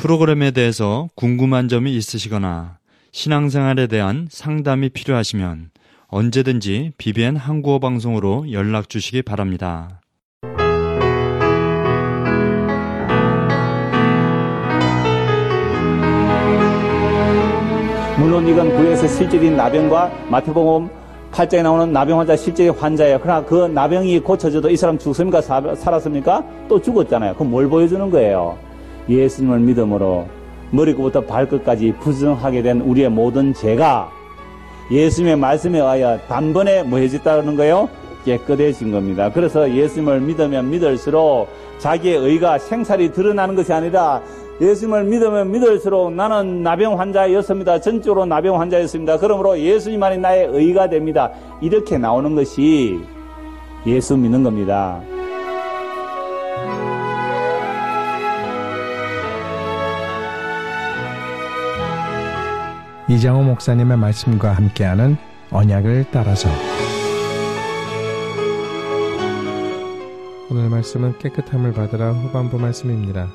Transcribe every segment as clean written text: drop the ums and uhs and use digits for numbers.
프로그램에 대해서 궁금한 점이 있으시거나 신앙생활에 대한 상담이 필요하시면 언제든지 BBN 한국어 방송으로 연락 주시기 바랍니다. 물론 이건 구약에서 실질인 나병과 마태복음 8장에 나오는 나병 환자 실제의 환자예요. 그러나 그 나병이 고쳐져도 이 사람 죽습니까? 살았습니까? 또 죽었잖아요. 그럼 뭘 보여주는 거예요? 예수님을 믿음으로 머리끝부터 발끝까지 부정하게 된 우리의 모든 죄가 예수님의 말씀에 의하여 단번에 뭐 해졌다는 거예요? 깨끗해진 겁니다. 그래서 예수님을 믿으면 믿을수록 자기의 의가 생살이 드러나는 것이 아니라 예수님을 믿으면 믿을수록 나는 나병 환자였습니다. 전적으로 나병 환자였습니다. 그러므로 예수님만이 나의 의가 됩니다. 이렇게 나오는 것이 예수 믿는 겁니다. 이장호 목사님의 말씀과 함께하는 언약을 따라서. 오늘 말씀은 깨끗함을 받으라 후반부 말씀입니다.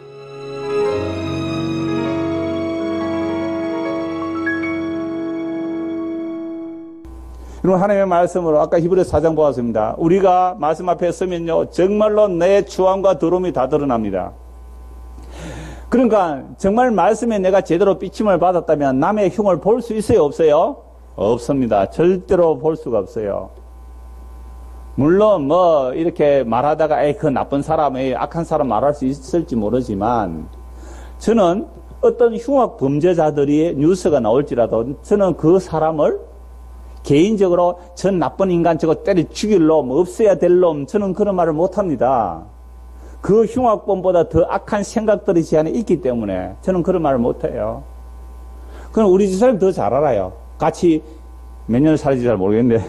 여러분, 하나님의 말씀으로 아까 히브리서 4장 보았습니다. 우리가 말씀 앞에 서면요 정말로 내 추함과 더러움이 다 드러납니다. 그러니까 정말 말씀에 내가 제대로 비침을 받았다면 남의 흉을 볼 수 있어요? 없어요? 없습니다. 절대로 볼 수가 없어요. 물론 뭐 이렇게 말하다가 그 나쁜 사람이 악한 사람 말할 수 있을지 모르지만 저는 어떤 흉악 범죄자들이 뉴스가 나올지라도 저는 그 사람을 개인적으로 전 나쁜 인간 저거 때려 죽일 놈, 없애야 될 놈, 저는 그런 말을 못합니다. 그 흉악범보다 더 악한 생각들이 제 안에 있기 때문에 저는 그런 말을 못해요. 그럼 우리 집사람이 더 잘 알아요. 같이 몇 년을 살았지 잘 모르겠는데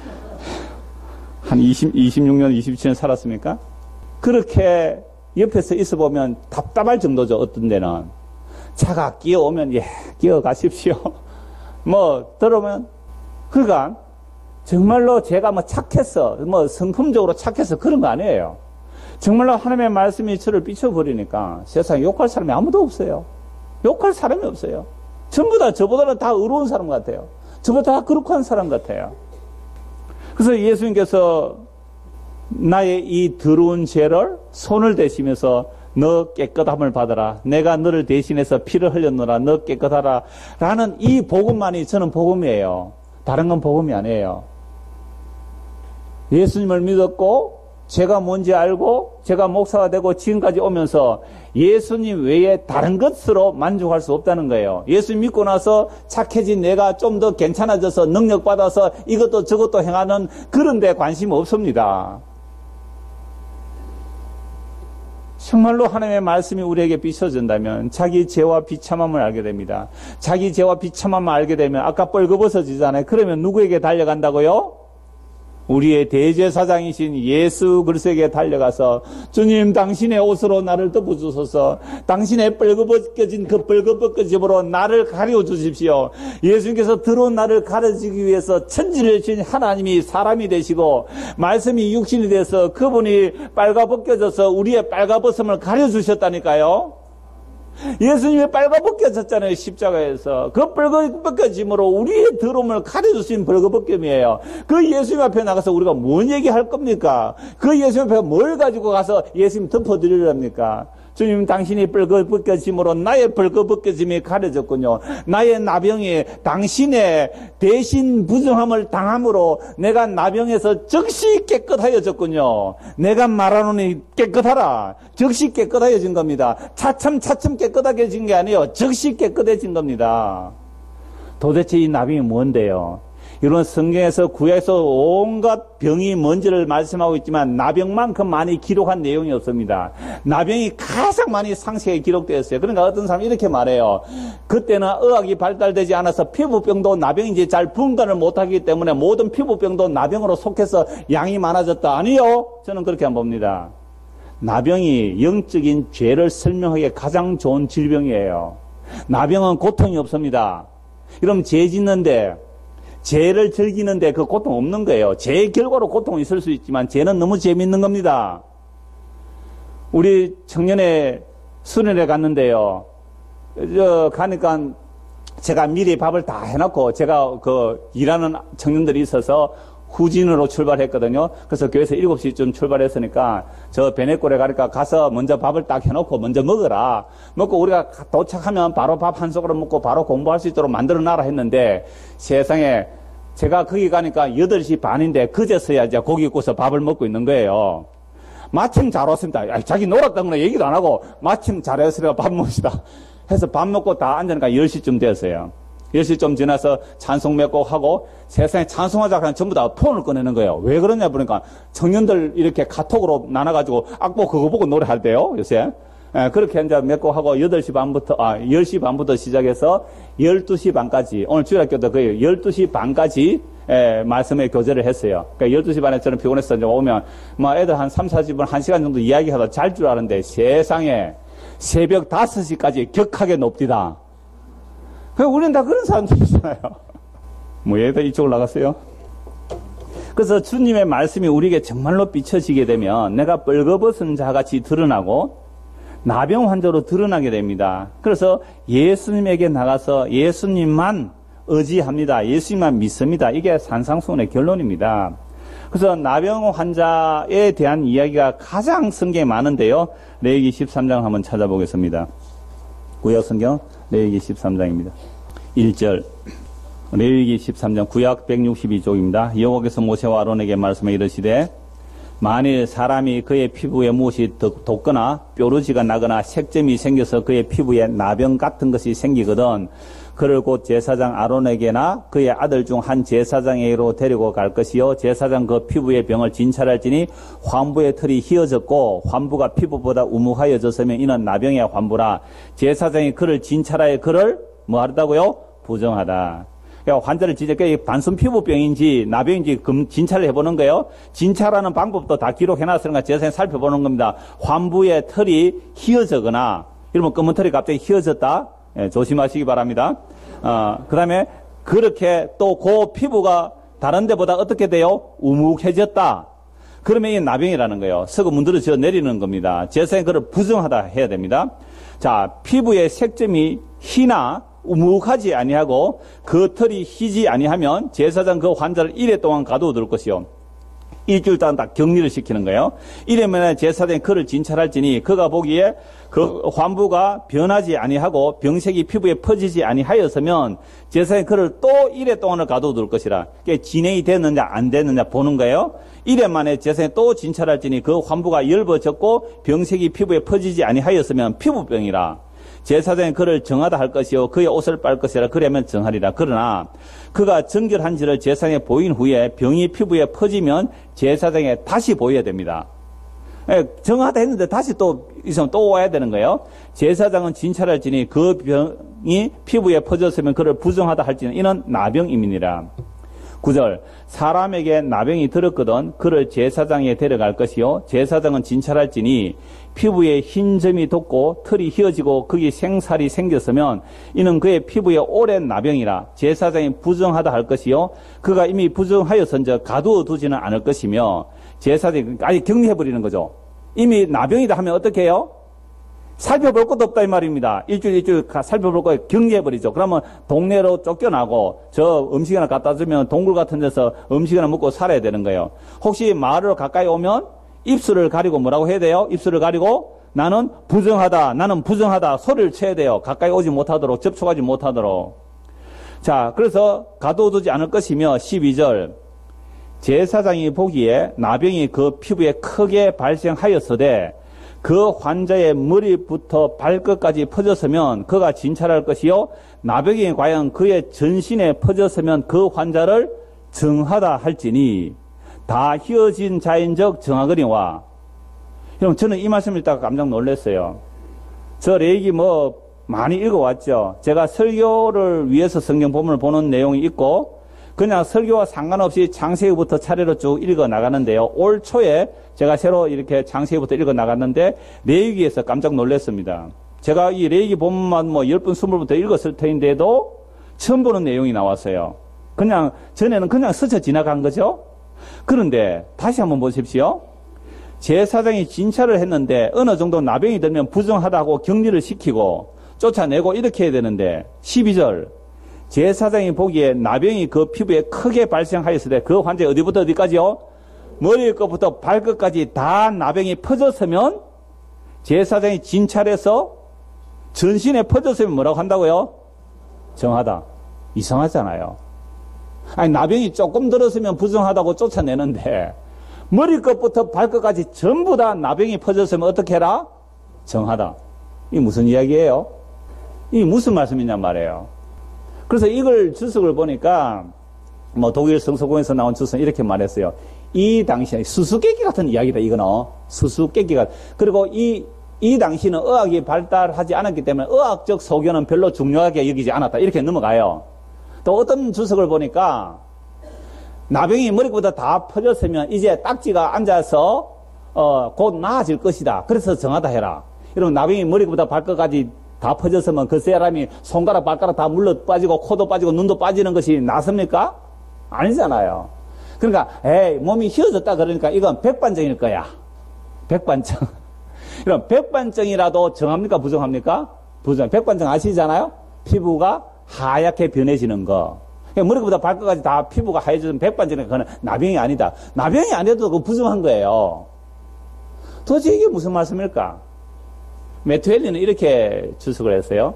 한 26년, 27년 살았습니까? 그렇게 옆에서 있어 보면 답답할 정도죠. 어떤 데는 차가 끼어오면 끼어가십시오. 뭐 들어오면 그러니까 정말로 제가 뭐 착해서 뭐 성품적으로 착해서 그런 거 아니에요. 정말로 하나님의 말씀이 저를 비춰버리니까 세상에 욕할 사람이 아무도 없어요. 욕할 사람이 없어요. 전부 다 저보다는 다 의로운 사람 같아요. 저보다 다 거룩한 사람 같아요. 그래서 예수님께서 나의 이 더러운 죄를 손을 대시면서 너 깨끗함을 받아라. 내가 너를 대신해서 피를 흘렸노라. 너 깨끗하라. 라는 이 복음만이 저는 복음이에요. 다른 건 복음이 아니에요. 예수님을 믿었고 제가 뭔지 알고 제가 목사가 되고 지금까지 오면서 예수님 외에 다른 것으로 만족할 수 없다는 거예요. 예수님 믿고 나서 착해진 내가 좀 더 괜찮아져서 능력받아서 이것도 저것도 행하는 그런 데 관심 없습니다. 정말로 하나님의 말씀이 우리에게 비춰진다면 자기 죄와 비참함을 알게 됩니다. 자기 죄와 비참함을 알게 되면 아까 뻘거벗어지잖아요. 그러면 누구에게 달려간다고요? 우리의 대제사장이신 예수 그리스도에게 달려가서 주님 당신의 옷으로 나를 덮어주소서. 당신의 뻘거벗겨진 그 뻘거벗겨짐으로 나를 가려주십시오. 예수님께서 더러운 나를 가려주기 위해서 천지를 지은 하나님이 사람이 되시고 말씀이 육신이 돼서 그분이 빨가벗겨져서 우리의 빨가벗음을 가려주셨다니까요. 예수님이 빨가벗겨졌잖아요. 십자가에서. 그 빨가벗겨짐으로 우리의 더러움을 가려주신 빨가벗김이에요. 그 예수님 앞에 나가서 우리가 뭔 얘기할 겁니까? 그 예수님 앞에 뭘 가지고 가서 예수님 덮어드리렵니까? 주님 당신이 뻘거벗겨짐으로 나의 뻘거벗겨짐이 가려졌군요. 나의 나병이 당신의 대신 부정함을 당함으로 내가 나병에서 즉시 깨끗하여졌군요. 내가 말하노니 깨끗하라. 즉시 깨끗하여진 겁니다. 차츰 깨끗하게 게 아니에요. 즉시 깨끗해진 겁니다. 도대체 이 나병이 뭔데요? 이런 성경에서 구약에서 온갖 병이 뭔지를 말씀하고 있지만 나병만큼 많이 기록한 내용이 없습니다. 나병이 가장 많이 상세하게 기록되었어요. 그러니까 어떤 사람이 이렇게 말해요. 그때는 의학이 발달되지 않아서 피부병도 나병인지 잘 분간을 못하기 때문에 모든 피부병도 나병으로 속해서 양이 많아졌다. 아니요. 저는 그렇게 안 봅니다. 나병이 영적인 죄를 설명하기에 가장 좋은 질병이에요. 나병은 고통이 없습니다. 그럼 죄 짓는데 죄를 즐기는데 그 고통 없는 거예요. 죄 결과로 고통이 있을 수 있지만 죄는 너무 재밌는 겁니다. 우리 청년회 수련회 갔는데요. 가니까 제가 미리 밥을 다 해놓고 제가 일하는 청년들이 있어서 후진으로 출발했거든요. 그래서 교회에서 7시쯤 출발했으니까 저 베네골에 가서 먼저 밥을 딱 해놓고 먼저 먹어라. 먹고 우리가 도착하면 바로 밥 한 숟가락 먹고 바로 공부할 수 있도록 만들어 놔라 했는데 세상에 제가 거기 가니까 8시 반인데 그제서야 이제 고기 구워서 밥을 먹고 있는 거예요. 마침 잘 왔습니다. 자기 놀았던 거는 얘기도 안 하고 마침 잘했으니까 밥 먹읍시다. 해서 밥 먹고 다 앉으니까 10시쯤 되었어요. 10시쯤 지나서 찬송 몇 곡 하고 세상에 찬송하자 하면 전부 다 폰을 꺼내는 거예요. 왜 그러냐 보니까 청년들 이렇게 카톡으로 나눠가지고 악보 그거 보고 노래할때요 요새. 그렇게 이제 몇 곡 하고 10시 반부터 시작해서 12시 반까지 오늘 주일학교도 거의 12시 반까지 말씀의 교제를 했어요. 그러니까 12시 반에 저는 피곤해서 이제 오면 애들 한 3, 40분 1시간 정도 이야기하다 잘 줄 아는데 세상에 새벽 5시까지 격하게 높디다. 우리는 다 그런 사람들이잖아요. 얘들 이쪽으로 나갔어요. 그래서 주님의 말씀이 우리에게 정말로 비춰지게 되면 내가 벌거벗은 자같이 드러나고 나병 환자로 드러나게 됩니다. 그래서 예수님에게 나가서 예수님만 의지합니다. 예수님만 믿습니다. 이게 산상수훈의 결론입니다. 그래서 나병 환자에 대한 이야기가 가장 성경에 많은데요. 레위기 13장 한번 찾아보겠습니다. 구약 성경 레위기 13장입니다. 1절 레위기 13장 구약 162쪽입니다. 여호와께서 모세와 아론에게 말씀해 이르시되 만일 사람이 그의 피부에 무엇이 돋거나 뾰루지가 나거나 색점이 생겨서 그의 피부에 나병 같은 것이 생기거든 그를 곧 제사장 아론에게나 그의 아들 중 한 제사장에게로 데리고 갈 것이요 제사장 그 피부의 병을 진찰할지니 환부의 털이 휘어졌고 환부가 피부보다 우묵하여졌으면 이는 나병의 환부라. 제사장이 그를 진찰하여 그를 뭐 하다고요? 부정하다. 그러니까 환자를 단순 피부병인지 나병인지 진찰을 해보는 거예요. 진찰하는 방법도 다 기록해놨으니까 제사장이 살펴보는 겁니다. 환부의 털이 휘어졌거나 이러면 검은 털이 갑자기 휘어졌다. 조심하시기 바랍니다. 그 다음에 그렇게 또 그 피부가 다른 데보다 어떻게 돼요? 우묵해졌다. 그러면 이게 나병이라는 거예요. 서고 문드러져 내리는 겁니다. 제사장이 그를 부정하다 해야 됩니다. 자, 피부의 색점이 희나 우묵하지 아니하고 그 털이 희지 아니하면 제사장 그 환자를 1회 동안 가두어둘 것이요. 일주일 동안 다 격리를 시키는 거예요. 이러면 제사장이 그를 진찰할지니 그가 보기에 그 환부가 변하지 아니하고 병색이 피부에 퍼지지 아니하였으면 제사장이 그를 또 1회 동안을 가둬둘 것이라. 그러니까 진행이 됐느냐 안 됐느냐 보는 거예요. 1회 만에 제사장이 또 진찰할지니 그 환부가 열버졌고 병색이 피부에 퍼지지 아니하였으면 피부병이라. 제사장이 그를 정하다 할 것이요 그의 옷을 빨 것이라. 그러면 정하리라. 그러나 그가 정결한지를 제사장에 보인 후에 병이 피부에 퍼지면 제사장에 다시 보여야 됩니다. 정하다 했는데 다시 또 있으면 또 와야 되는 거예요. 제사장은 진찰할지니 그 병이 피부에 퍼졌으면 그를 부정하다 할지는 이는 나병임이니라. 9절 사람에게 나병이 들었거든 그를 제사장에 데려갈 것이요 제사장은 진찰할지니 피부에 흰 점이 돋고 털이 휘어지고 거기 생살이 생겼으면 이는 그의 피부에 오랜 나병이라. 제사장이 부정하다 할 것이요 그가 이미 부정하여선즉 가두어 두지는 않을 것이며 제사장이 아예 격리해버리는 거죠. 이미 나병이다 하면 어떻게 해요? 살펴볼 것도 없다 이 말입니다. 일주일 살펴볼 거에 격리해버리죠. 그러면 동네로 쫓겨나고 저 음식 하나 갖다 주면 동굴 같은 데서 음식 하나 먹고 살아야 되는 거예요. 혹시 마을로 가까이 오면 입술을 가리고 뭐라고 해야 돼요? 입술을 가리고 나는 부정하다 소리를 쳐야 돼요. 가까이 오지 못하도록 접촉하지 못하도록. 자, 그래서 가둬두지 않을 것이며 12절 제사장이 보기에 나병이 그 피부에 크게 발생하였으되 그 환자의 머리부터 발끝까지 퍼졌으면 그가 진찰할 것이요 나병이 과연 그의 전신에 퍼졌으면 그 환자를 정하다 할지니 다 휘어진 자인적 정하거니와. 여러분 저는 이 말씀을 듣다가 깜짝 놀랐어요. 저 레위기 많이 읽어왔죠. 제가 설교를 위해서 성경 본문을 보는 내용이 있고 그냥 설교와 상관없이 창세기부터 차례로 쭉 읽어 나가는데요. 올 초에 제가 새로 이렇게 창세기부터 읽어 나갔는데 레위기에서 깜짝 놀랐습니다. 제가 이 레위기 본문만 10분, 20분부터 읽었을 터인데도 처음 보는 내용이 나왔어요. 전에는 그냥 스쳐 지나간 거죠. 그런데 다시 한번 보십시오. 제사장이 진찰을 했는데 어느 정도 나병이 들면 부정하다고 격리를 시키고 쫓아내고 이렇게 해야 되는데 12절 제사장이 보기에 나병이 그 피부에 크게 발생하였을 때 그 환자의 어디부터 어디까지요? 머리끝부터 발끝까지 다 나병이 퍼졌으면 제사장이 진찰해서 전신에 퍼졌으면 뭐라고 한다고요? 정하다. 이상하잖아요. 아니 나병이 조금 들었으면 부정하다고 쫓아내는데 머리끝부터 발끝까지 전부 다 나병이 퍼졌으면 어떻게 해라? 정하다. 이게 무슨 이야기예요? 이게 무슨 말씀이냔 말이에요. 그래서 이걸 주석을 보니까 뭐 독일 성서공에서 나온 주석은 이렇게 말했어요. 이 당시에 수수께끼 같은 이야기다 이거는. 수수께끼가. 그리고 이 당시는 의학이 발달하지 않았기 때문에 의학적 소견은 별로 중요하게 여기지 않았다. 이렇게 넘어가요. 또 어떤 주석을 보니까 나병이 머리보다 다 퍼졌으면 이제 딱지가 앉아서 곧 나아질 것이다. 그래서 정하다 해라. 여러분 나병이 머리보다 발끝까지 다 퍼졌으면 그 사람이 손가락 발가락 다 물러 빠지고 코도 빠지고 눈도 빠지는 것이 낫습니까? 아니잖아요. 그러니까 몸이 휘어졌다 그러니까 이건 백반증일 거야. 백반증. 이런 백반증이라도 정합니까? 부정합니까? 부정. 백반증 아시잖아요? 피부가 하얗게 변해지는 거. 머리부터 발끝까지 다 피부가 하얘지면 백반증이 그거는 나병이 아니다. 나병이 아니어도 그 부정한 거예요. 도대체 이게 무슨 말씀일까? 메투엘리는 이렇게 주석을 했어요.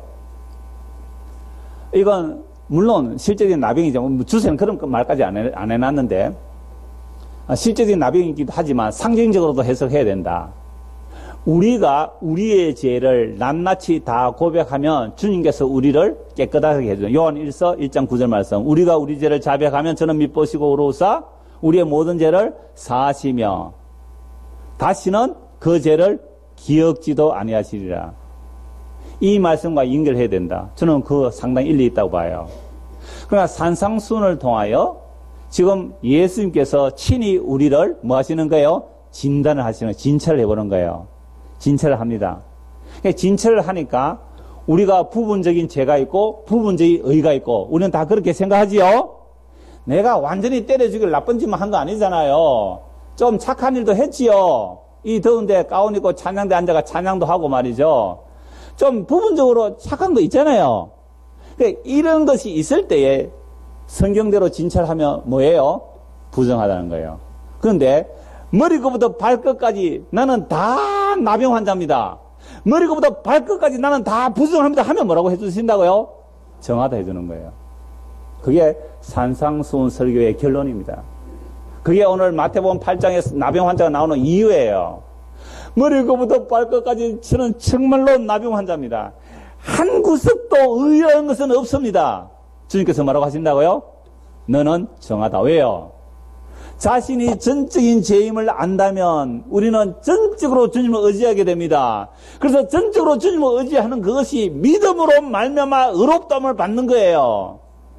이건 물론 실제적인 나병이죠. 주석은 그런 말까지 안 해놨는데 실제적인 나병이기도 하지만 상징적으로도 해석해야 된다. 우리가 우리의 죄를 낱낱이 다 고백하면 주님께서 우리를 깨끗하게 해주죠. 요한 1서 1장 9절 말씀. 우리가 우리 죄를 자백하면 저는 미쁘시고 의로우사 우리의 모든 죄를 사하시며 다시는 그 죄를 기억지도 아니하시리라. 이 말씀과 연결해야 된다. 저는 그 상당히 일리 있다고 봐요. 그러나 산상수훈을 통하여 지금 예수님께서 친히 우리를 뭐 하시는 거예요? 진단을 하시는 거예요. 진찰을 해보는 거예요. 진찰을 합니다. 진찰을 하니까 우리가 부분적인 죄가 있고 부분적인 의가 있고 우리는 다 그렇게 생각하지요. 내가 완전히 때려 죽일 나쁜 짓만 한 거 아니잖아요. 좀 착한 일도 했지요. 이 더운데 가운 입고 찬양대 앉아가 찬양도 하고 말이죠. 좀 부분적으로 착한 거 있잖아요. 그러니까 이런 것이 있을 때에 성경대로 진찰하면 뭐예요? 부정하다는 거예요. 그런데 머리끝부터 발끝까지 나는 다 나병 환자입니다. 머리끝부터 발끝까지 나는 다 부정합니다 하면 뭐라고 해주신다고요? 정하다 해주는 거예요. 그게 산상수훈 설교의 결론입니다. 그게 오늘 마태복음 8장에 나병 환자가 나오는 이유예요. 머리끝부터 발끝까지 저는 정말로 나병 환자입니다. 한 구석도 의아한 것은 없습니다. 주님께서 뭐라고 하신다고요? 너는 정하다. 왜요? 자신이 전적인 죄임을 안다면 우리는 전적으로 주님을 의지하게 됩니다. 그래서 전적으로 주님을 의지하는 그것이 믿음으로 말미암아 의롭다함을 받는 거예요.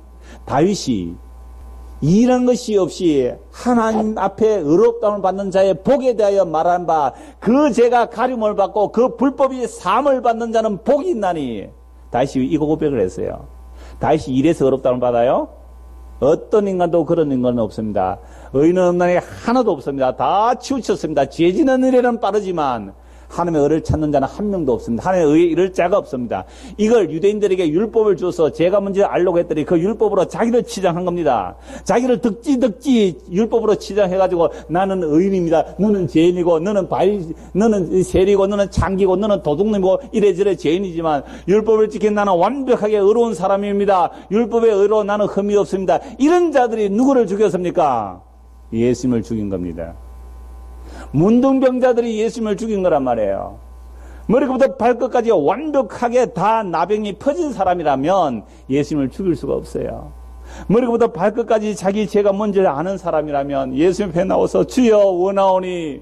다윗이 이런 것이 없이 하나님 앞에 의롭다함을 받는 자의 복에 대하여 말한 바 그 죄가 가림을 받고 그 불법이 사함을 받는 자는 복이 있나니 다윗이 이 고백을 했어요. 다윗이 이래서 의롭다함을 받아요? 어떤 인간도 그런 인간은 없습니다. 의인은 없나니 하나도 없습니다. 다 치우쳤습니다. 죄 지는 일에는 빠르지만 하나님의 의를 찾는 자는 한 명도 없습니다. 하나님의 의에 이를 자가 없습니다. 이걸 유대인들에게 율법을 줘서 죄가 뭔지를 알려고 했더니 그 율법으로 자기를 치장한 겁니다. 자기를 득지 율법으로 치장해가지고 나는 의인입니다. 너는 죄인이고 너는 세리고 너는 창기고 너는 도둑놈이고 이래저래 죄인이지만 율법을 지킨 나는 완벽하게 의로운 사람입니다. 율법에 의로 나는 흠이 없습니다. 이런 자들이 누구를 죽였습니까? 예수님을 죽인 겁니다. 문둥병자들이 예수님을 죽인 거란 말이에요. 머리부터 발끝까지 완벽하게 다 나병이 퍼진 사람이라면 예수님을 죽일 수가 없어요. 머리부터 발끝까지 자기 죄가 뭔지를 아는 사람이라면 예수님 앞에 나와서 주여 원하오니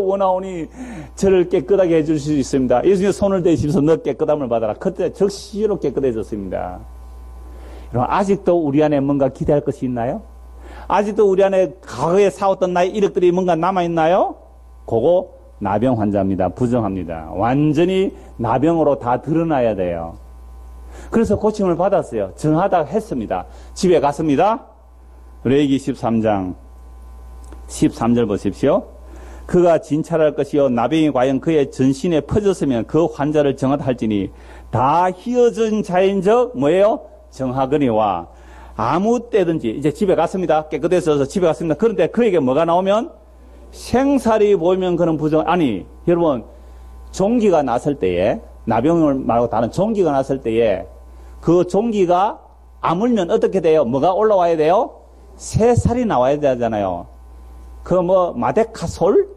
저를 깨끗하게 해줄 수 있습니다. 예수님의 손을 대시면서 너 깨끗함을 받아라. 그때 즉시로 깨끗해졌습니다. 여러분, 아직도 우리 안에 뭔가 기대할 것이 있나요? 아직도 우리 안에 과거에 싸웠던 나의 이력들이 뭔가 남아있나요? 그거 나병 환자입니다. 부정합니다. 완전히 나병으로 다 드러나야 돼요. 그래서 고침을 받았어요. 정하다 했습니다. 집에 갔습니다. 레위기 13장 13절 보십시오. 그가 진찰할 것이요 나병이 과연 그의 전신에 퍼졌으면 그 환자를 정하다 할지니 다 희어진 자인적 뭐예요? 정하거니와 아무 때든지 이제 집에 갔습니다. 깨끗해져서 집에 갔습니다. 그런데 그에게 뭐가 나오면 생살이 보이면 그는 부정. 아니 여러분 종기가 났을 때에 나병을 말고 다른 종기가 났을 때에 그 종기가 아물면 어떻게 돼요? 뭐가 올라와야 돼요? 새살이 나와야 되잖아요. 그 뭐 마데카솔,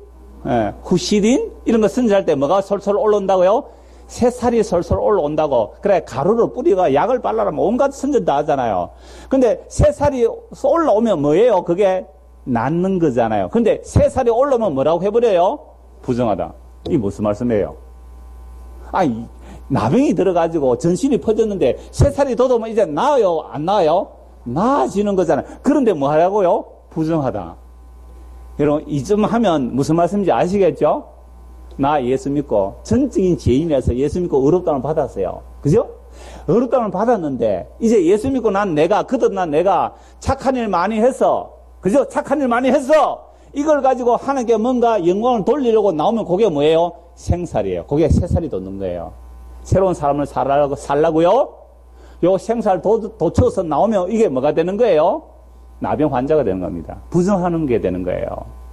후시딘 이런 거 선지할 때 뭐가 솔솔 올라온다고요? 새살이 솔솔 올라온다고. 그래 가루로 뿌리가 약을 발라라면 온갖 선전 다 하잖아요. 근데 새살이 올라오면 뭐예요? 그게 낫는 거잖아요. 근데 새살이 올라오면 뭐라고 해버려요? 부정하다. 이게 무슨 말씀이에요? 아니 나병이 들어가지고 전신이 퍼졌는데 새살이 돋으면 이제 나아요? 안 나아요? 나아지는 거잖아요. 그런데 뭐 하라고요? 부정하다. 여러분 이쯤 하면 무슨 말씀인지 아시겠죠? 나 예수 믿고 전적인 죄인이라서 예수 믿고 의롭다움을 받았어요. 그죠? 의롭다움을 받았는데 이제 예수 믿고 난 내가 착한 일 많이 해서 그죠? 착한 일 많이 해서 이걸 가지고 하나님께 뭔가 영광을 돌리려고 나오면 그게 뭐예요? 생살이에요. 그게 새살이 돋는 거예요. 새로운 사람을 살라고요? 요 생살 도쳐서 나오면 이게 뭐가 되는 거예요? 나병 환자가 되는 겁니다. 부정하는 게 되는 거예요.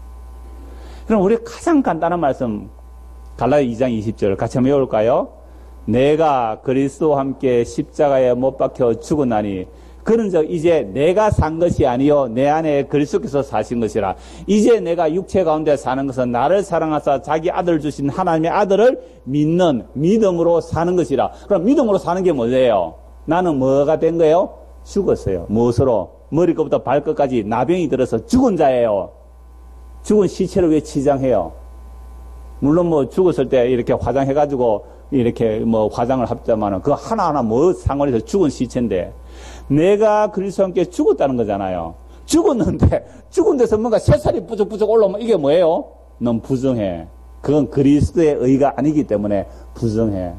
그럼 우리 가장 간단한 말씀 갈라디아 2장 20절 같이 한번 외울까요? 내가 그리스도와 함께 십자가에 못 박혀 죽었나니 그런즉 이제 내가 산 것이 아니요 내 안에 그리스도께서 사신 것이라. 이제 내가 육체 가운데 사는 것은 나를 사랑하사 자기 아들을 주신 하나님의 아들을 믿는 믿음으로 사는 것이라. 그럼 믿음으로 사는 게 뭐예요? 나는 뭐가 된 거예요? 죽었어요. 무엇으로? 머리끝부터 발끝까지 나병이 들어서 죽은 자예요. 죽은 시체를 왜 치장해요? 물론 뭐 죽었을 때 이렇게 화장해가지고 이렇게 뭐 화장을 합자만은 그 하나하나 뭐 상관이 있어. 죽은 시체인데 내가 그리스도와 함께 죽었다는 거잖아요. 죽었는데 죽은 데서 뭔가 새살이 부쩍부쩍 올라오면 이게 뭐예요? 넌 부정해. 그건 그리스도의 의가 아니기 때문에 부정해.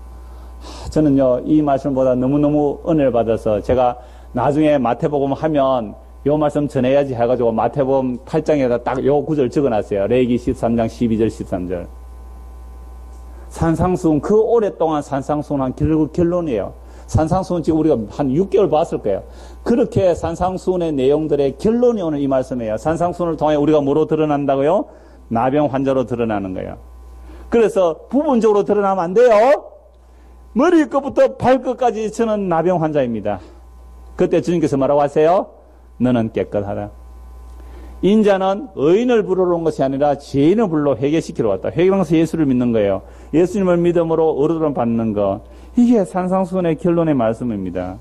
저는요 이 말씀보다 너무너무 은혜를 받아서 제가 나중에 마태복음 하면 요 말씀 전해야지 해가지고 마태복음 8장에다 딱 요 구절 적어놨어요. 레위기 13장 12절 13절. 산상수훈 그 오랫동안 산상수훈한 결국 결론이에요. 산상수훈 지금 우리가 한 6개월 봤을 거예요. 그렇게 산상수훈의 내용들의 결론이 오늘 이 말씀이에요. 산상수훈을 통해 우리가 뭐로 드러난다고요? 나병 환자로 드러나는 거예요. 그래서 부분적으로 드러나면 안 돼요. 머리끝부터 발끝까지 저는 나병 환자입니다. 그때 주님께서 뭐라고 하세요? 너는 깨끗하다. 인자는 의인을 부르러 온 것이 아니라 죄인을 불러 회개시키러 왔다. 회개하면서 예수를 믿는 거예요. 예수님을 믿음으로 의롭다함을 받는 거. 이게 산상수훈의 결론의 말씀입니다.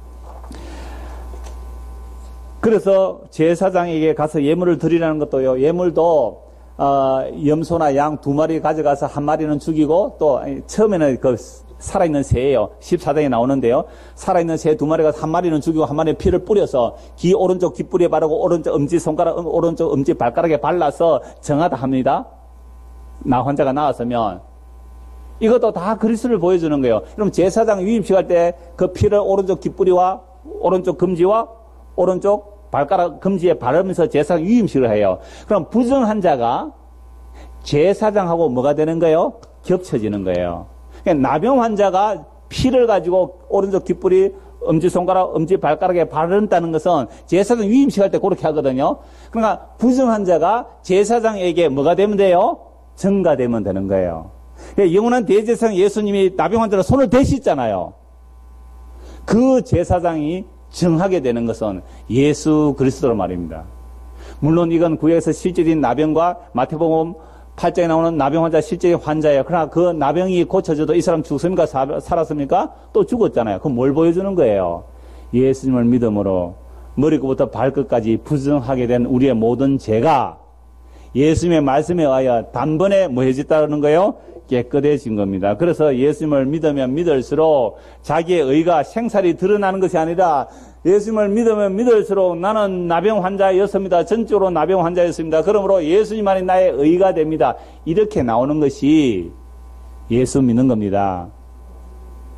그래서 제사장에게 가서 예물을 드리라는 것도요. 예물도 염소나 양 2마리 가져가서 1마리는 죽이고 또 처음에는 그 살아있는 새예요. 14장에 나오는데요. 살아있는 새 2마리가 1마리는 죽이고 1마리는 피를 뿌려서 귀 오른쪽 귓불에 바르고 오른쪽 오른쪽 엄지 발가락에 발라서 정하다 합니다. 나 환자가 나왔으면 이것도 다 그리스도를 보여주는 거예요. 그럼 제사장 위임식 할 때 그 피를 오른쪽 귓불이와 오른쪽 금지와 오른쪽 발가락 금지에 바르면서 제사장 위임식을 해요. 그럼 부정한 자가 제사장하고 뭐가 되는 거예요? 겹쳐지는 거예요. 나병 환자가 피를 가지고 오른쪽 귓불이 엄지손가락, 엄지발가락에 바른다는 것은 제사장 위임식 할 때 그렇게 하거든요. 그러니까 부정한 자가 제사장에게 뭐가 되면 돼요? 전가되면 되는 거예요. 영원한 대제사장 예수님이 나병 환자로 손을 대시잖아요. 그 제사장이 정하게 되는 것은 예수 그리스도로 말입니다. 물론 이건 구약에서 실질인 나병과 마태복음 8장에 나오는 나병 환자 실제의 환자예요. 그러나 그 나병이 고쳐져도 이 사람 죽습니까? 살았습니까? 또 죽었잖아요. 그럼 뭘 보여주는 거예요? 예수님을 믿음으로 머리끝부터 발끝까지 부정하게 된 우리의 모든 죄가 예수님의 말씀에 의하여 단번에 뭐 해졌다는 거예요? 깨끗해진 겁니다. 그래서 예수님을 믿으면 믿을수록 자기의 의가 생살이 드러나는 것이 아니라 예수님을 믿으면 믿을수록 나는 나병 환자였습니다. 전적으로 나병 환자였습니다. 그러므로 예수님만이 나의 의가 됩니다. 이렇게 나오는 것이 예수 믿는 겁니다.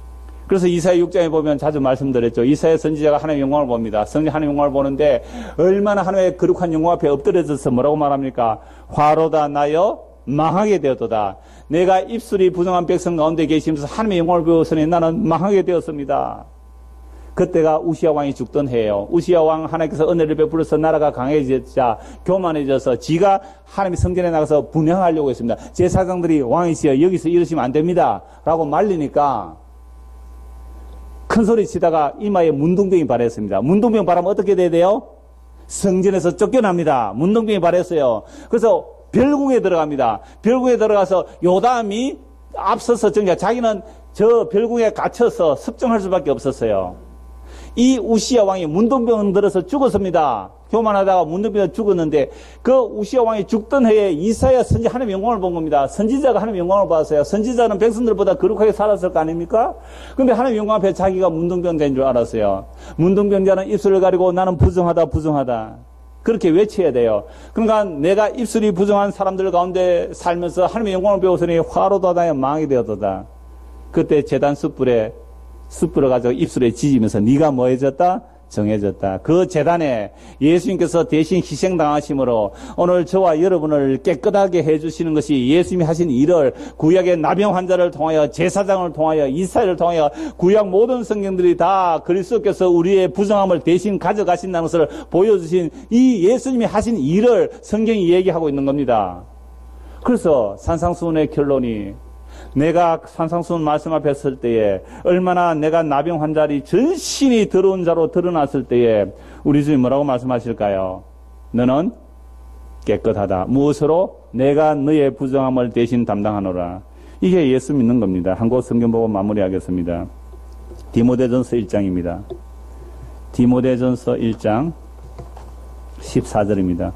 그래서 이사야 6장에 보면 자주 말씀드렸죠. 이사야 선지자가 하나님의 영광을 봅니다. 하나님의 영광을 보는데 얼마나 하나님의 거룩한 영광 앞에 엎드려져서 뭐라고 말합니까? 화로다 나여 망하게 되었도다. 내가 입술이 부정한 백성 가운데 계시면서 하나님의 영광을 보였으니 나는 망하게 되었습니다. 그때가 우시야 왕이 죽던 해예요. 우시야 왕 하나님께서 은혜를 베풀어서 나라가 강해지자 교만해져서 지가 하나님의 성전에 나가서 분향하려고 했습니다. 제사장들이 왕이시여 여기서 이러시면 안 됩니다 라고 말리니까 큰 소리 치다가 이마에 문둥병이 발했습니다. 문둥병 발하면 어떻게 돼야 돼요? 성전에서 쫓겨납니다. 문둥병이 발했어요. 그래서 별궁에 들어갑니다. 별궁에 들어가서 요담이 앞서서 자기는 저 별궁에 갇혀서 습정할 수밖에 없었어요. 이 우시야 왕이 문둥병 들어서 죽었습니다. 교만하다가 문둥병 죽었는데 그 우시야 왕이 죽던 해에 이사야 선지 하나님의 영광을 본 겁니다. 선지자가 하나님의 영광을 봤어요. 선지자는 백성들보다 거룩하게 살았을 거 아닙니까? 근데 하나님의 영광 앞에 자기가 문둥병 된 줄 알았어요. 문둥병자는 입술을 가리고 나는 부정하다. 그렇게 외쳐야 돼요. 그러니까 내가 입술이 부정한 사람들 가운데 살면서 하나님의 영광을 배웠으니 화로다다에 망하게 되었도다. 그때 제단 숯불을 가지고 입술에 지지면서 네가 뭐해졌다? 정해졌다. 그 제단에 예수님께서 대신 희생당하심으로 오늘 저와 여러분을 깨끗하게 해주시는 것이 예수님이 하신 일을 구약의 나병 환자를 통하여 제사장을 통하여 이사야를 통하여 구약 모든 성경들이 다 그리스도께서 우리의 부정함을 대신 가져가신다는 것을 보여주신 이 예수님이 하신 일을 성경이 얘기하고 있는 겁니다. 그래서 산상수훈의 결론이 내가 산상수훈 말씀 앞에 설 때에 얼마나 내가 나병 환자리 전신이 더러운 자로 드러났을 때에 우리 주님 뭐라고 말씀하실까요? 너는 깨끗하다. 무엇으로? 내가 너의 부정함을 대신 담당하노라. 이게 예수 믿는 겁니다. 한국 성경 보고 마무리하겠습니다. 디모데전서 1장입니다. 디모데전서 1장 14절입니다.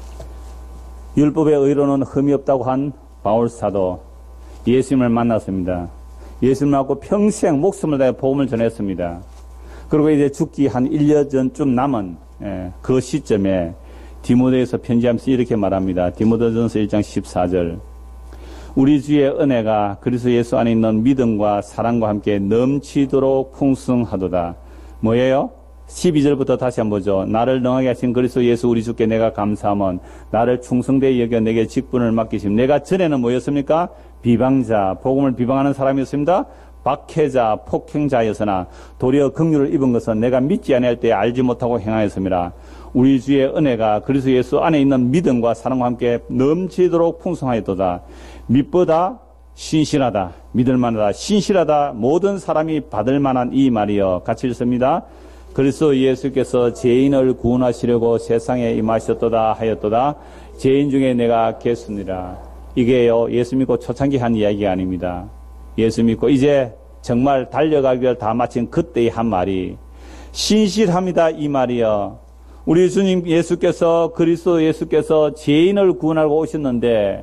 율법의 의로는 흠이 없다고 한 바울 사도 예수님을 만났습니다. 예수님을 만나고 평생 목숨을 다해 복음을 전했습니다. 그리고 이제 죽기 한 1년 전쯤 남은 그 시점에 디모데에서 편지하면서 이렇게 말합니다. 디모데전서 1장 14절. 우리 주의 은혜가 그리스도 예수 안에 있는 믿음과 사랑과 함께 넘치도록 풍성하도다. 뭐예요? 12절부터 다시 한번 보죠. 나를 능하게 하신 그리스도 예수 우리 주께 내가 감사함은 나를 충성되이 여겨 내게 직분을 맡기심. 내가 전에는 뭐였습니까? 비방자, 복음을 비방하는 사람이었습니다. 박해자, 폭행자였으나 도리어 긍휼을 입은 것은 내가 믿지 아니할 때 알지 못하고 행하였습니다. 우리 주의 은혜가 그리스도 예수 안에 있는 믿음과 사랑과 함께 넘치도록 풍성하였도다. 믿보다 신실하다, 믿을만하다, 신실하다, 모든 사람이 받을 만한 이 말이여. 같이 읽습니다. 그리스도 예수께서 죄인을 구원하시려고 세상에 임하셨도다 하였도다. 죄인 중에 내가 개수니라. 이게요, 예수 믿고 초창기 한 이야기가 아닙니다. 예수 믿고 이제 정말 달려가기를 다 마친 그때의 한 말이 신실합니다 이 말이요. 우리 주님 예수께서 그리스도 예수께서 죄인을 구원하고 오셨는데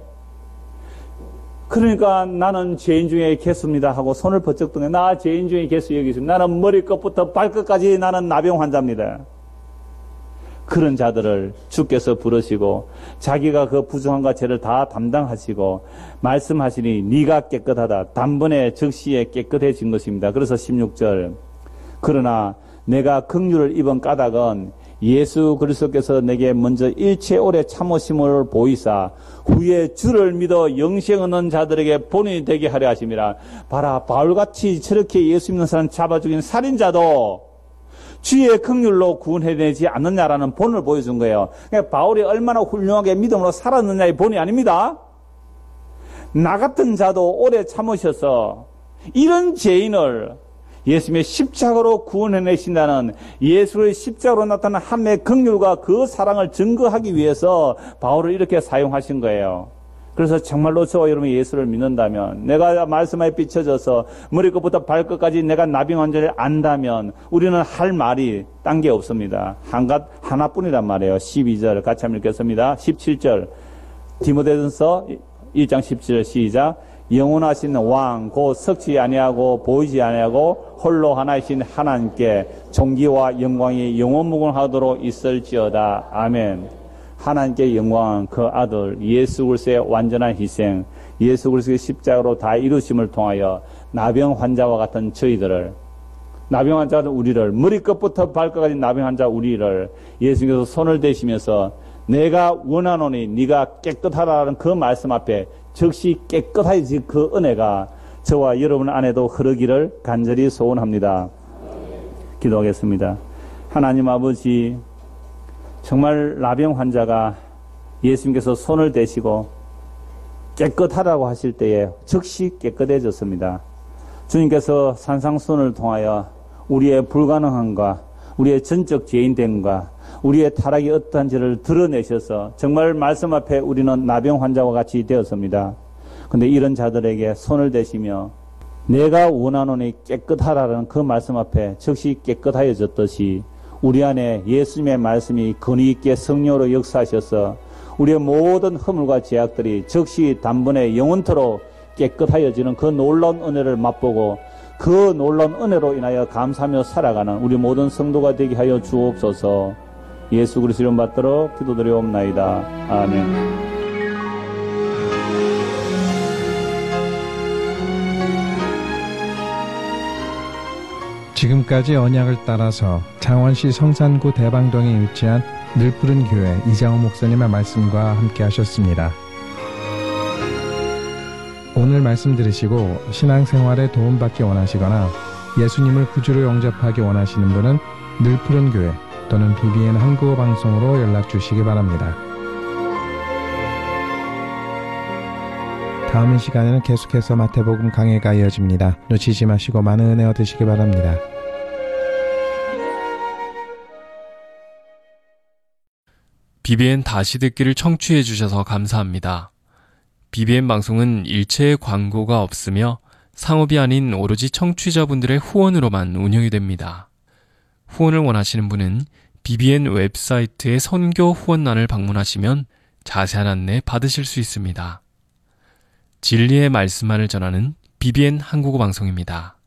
그러니까 나는 죄인 중에 개수입니다 하고 손을 번쩍 드네. 나 죄인 중에 개수 여기 있습니다. 나는 머리끝부터 발끝까지 나는 나병 환자입니다. 그런 자들을 주께서 부르시고 자기가 그 부정함과 죄를 다 담당하시고 말씀하시니 네가 깨끗하다. 단번에 즉시에 깨끗해진 것입니다. 그래서 16절 그러나 내가 긍휼을 입은 까닭은 예수 그리스도께서 내게 먼저 일체 오래 참으심을 보이사 후에 주를 믿어 영생 얻는 자들에게 본인이 되게 하려 하심이라. 봐라, 바울같이 저렇게 예수 믿는 사람 잡아 죽인 살인자도 주의 긍휼로 구원해내지 않느냐라는 본을 보여준 거예요. 그러니까 바울이 얼마나 훌륭하게 믿음으로 살았느냐의 본이 아닙니다. 나 같은 자도 오래 참으셔서 이런 죄인을 예수님의 십자가로 구원해내신다는 예수의 십자가로 나타난 하나님의 긍휼과 그 사랑을 증거하기 위해서 바울을 이렇게 사용하신 거예요. 그래서 정말로 저와 여러분이 예수를 믿는다면, 내가 말씀에 비춰져서 머리끝부터 발끝까지 내가 나병 환자를 안다면 우리는 할 말이 딴 게 없습니다. 하나뿐이란 말이에요. 12절 같이 한번 읽겠습니다. 17절 디모데전서 1장 17절 시작. 영원하신 왕 곧 섞지 아니하고 보이지 아니하고 홀로 하나이신 하나님께 존귀와 영광이 영원무궁하도록 있을지어다. 아멘. 하나님께 영광한 그 아들 예수 그리스도의 완전한 희생, 예수 그리스도의 십자가로 다 이루심을 통하여 나병 환자와 같은 저희들을 나병 환자 우리를, 머리끝부터 발끝까지 나병 환자 우리를 예수님께서 손을 대시면서 내가 원하노니 네가 깨끗하라는 그 말씀 앞에 즉시 깨끗하지 그 은혜가 저와 여러분 안에도 흐르기를 간절히 소원합니다. 기도하겠습니다. 하나님 아버지, 정말 나병 환자가 예수님께서 손을 대시고 깨끗하라고 하실 때에 즉시 깨끗해졌습니다. 주님께서 산상수훈을 통하여 우리의 불가능함과 우리의 전적 죄인됨과 우리의 타락이 어떠한지를 드러내셔서 정말 말씀 앞에 우리는 나병 환자와 같이 되었습니다. 그런데 이런 자들에게 손을 대시며 내가 원하노니 깨끗하라는 그 말씀 앞에 즉시 깨끗하여졌듯이 우리 안에 예수님의 말씀이 권위 있게 성령으로 역사하셔서 우리의 모든 허물과 죄악들이 즉시 단번에 영원토록 깨끗하여지는 그 놀라운 은혜를 맛보고 그 놀라운 은혜로 인하여 감사하며 살아가는 우리 모든 성도가 되게 하여 주옵소서. 예수 그리스도 이름 받들어 기도드리옵나이다. 아멘. 지금까지 언약을 따라서 창원시 성산구 대방동에 위치한 늘푸른 교회 이장호 목사님의 말씀과 함께 하셨습니다. 오늘 말씀 들으시고 신앙생활에 도움받기 원하시거나 예수님을 구주로 영접하기 원하시는 분은 늘푸른 교회 또는 BBN 한국어 방송으로 연락 주시기 바랍니다. 다음 이 시간에는 계속해서 마태복음 강해가 이어집니다. 놓치지 마시고 많은 은혜 얻으시기 바랍니다. BBN 다시 듣기를 청취해 주셔서 감사합니다. BBN 방송은 일체의 광고가 없으며 상업이 아닌 오로지 청취자분들의 후원으로만 운영이 됩니다. 후원을 원하시는 분은 BBN 웹사이트의 선교 후원란을 방문하시면 자세한 안내 받으실 수 있습니다. 진리의 말씀만을 전하는 BBN 한국어 방송입니다.